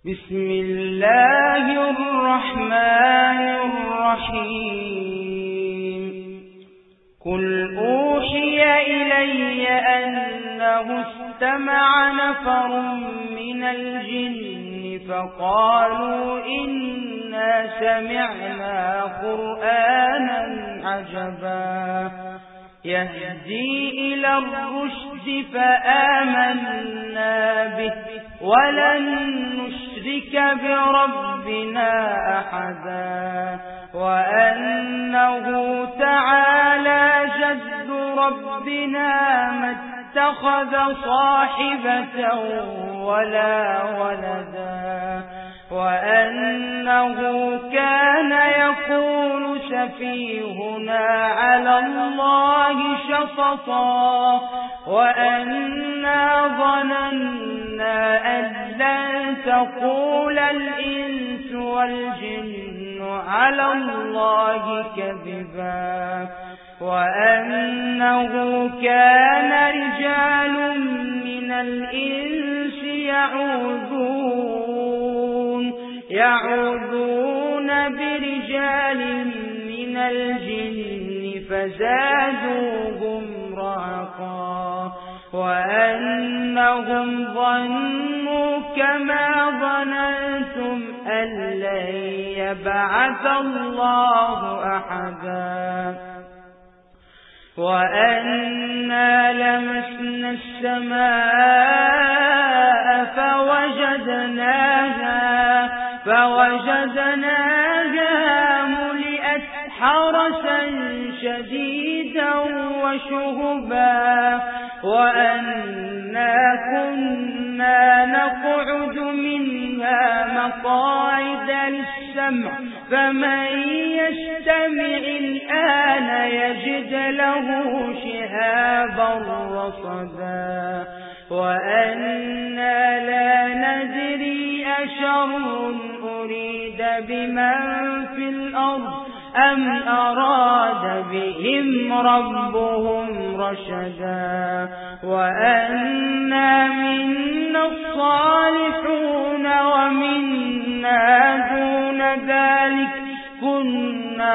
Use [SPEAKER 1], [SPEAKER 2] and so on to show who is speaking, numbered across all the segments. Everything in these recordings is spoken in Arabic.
[SPEAKER 1] بسم الله الرحمن الرحيم قل أوحي إلي أنه استمع نفر من الجن فقالوا إنا سمعنا قرآنا عجبا يهدي إلى الرشد فآمنا به ولن نشرك بربنا أحدا وأنه تعالى جد ربنا ما اتخذ صاحبة ولا ولدا وأنه كان يقول سفيهنا على الله شططا وأنا ظننا أن لن تقول الإنس والجن على الله كذبا وأنه كان رجال من الإنس يعوذون برجال من الجن فزادوهم رهقا وأنهم ظنوا كما ظننتم أن لن يبعث الله أحدا وأنا لمسنا السماء فوجدناها ملئت حرسا شديدا وشهبا وأنا كنا نقعد منها مقاعد للسمع فمن يستمع الآن يجد له شهابا رصدا وأنا لا ندري أشر أريد بمن في الأرض أم أراد بهم ربهم رشدا وأنا منا الصالحون ومنا دون ذلك كنا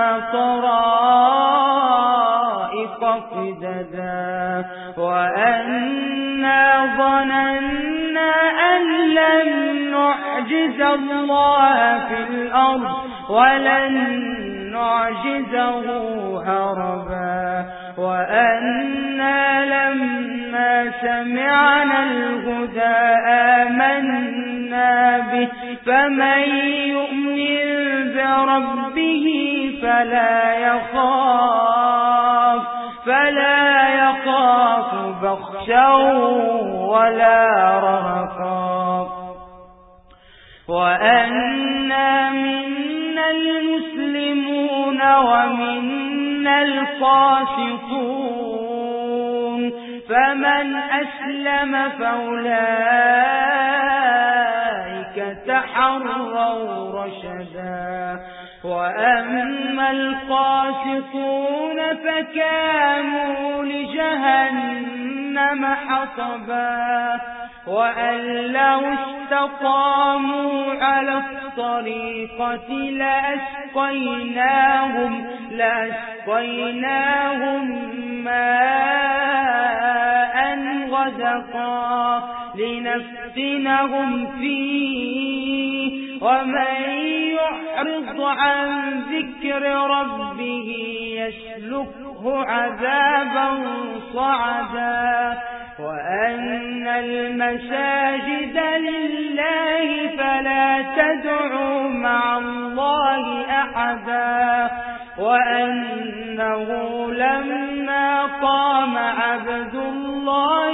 [SPEAKER 1] طرائق قددا وأنا ظننا أن لن نعجز الله في الأرض ولن نعجزه هربا وأنا لما سمعنا الهدى آمنا به فمن يؤمن بربه فلا يخاف بخسا ولا رهقا وأنا منا المسلمون ومنا القاسطون فمن أسلم فأولئك تحروا رشدا وأما القاسطون فكانوا لجهنم حطبا وأن لو استقاموا على الطريقة لأسقيناهم ماء غدقا لنفتنهم فيه ومن يعرض عن ذكر ربه يسلكه عذابا صعدا وأن المساجد لله فلا تدعوا مع الله أحدا وأنه لما قام عبد الله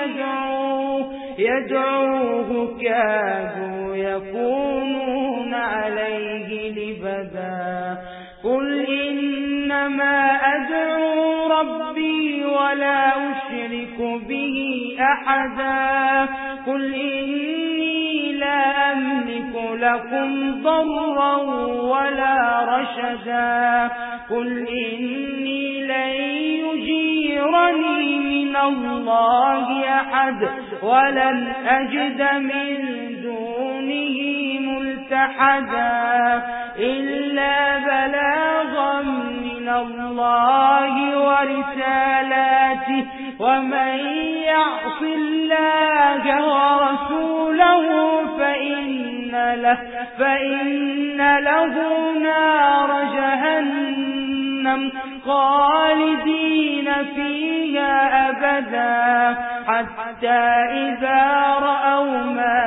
[SPEAKER 1] يدعوه كادوا يكونون عليه لبدا قل إنما أدعو ربي ولا أشرك به أحدا قل إني لا أملك لكم ضرا ولا رشدا قل إني لن يجيرني من الله أحد ولن أجد من دونه أحدا إلا بلاغا من الله ورسالاته ومن يعص الله ورسوله فإن له نار جهنم خالدين فيها أبدا حتى إذا رأوا ما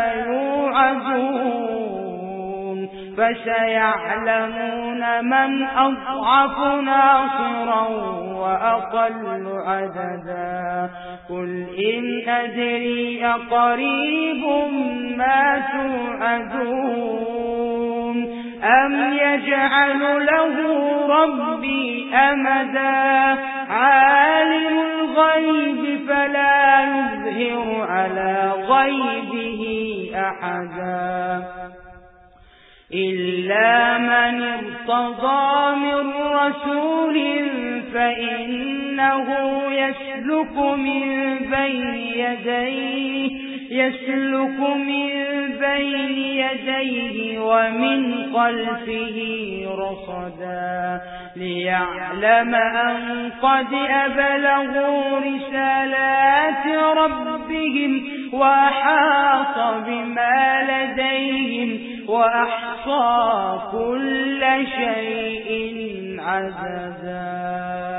[SPEAKER 1] يوعدون فسيعلمون من أضعف ناصرا وأقل عددا قل إن أدري أقريب ما توعدون أم يجعل له ربي أمدا عالم الغيب فلا يظهر على غيبه أحدا إلا من ارتضى من رسول فإنه يسلك من بين يديه ومن خلفه رصدا ليعلم أن قد أبلغوا رسالات ربهم وأحاط بما لديهم وأحصى كل شيء عددا.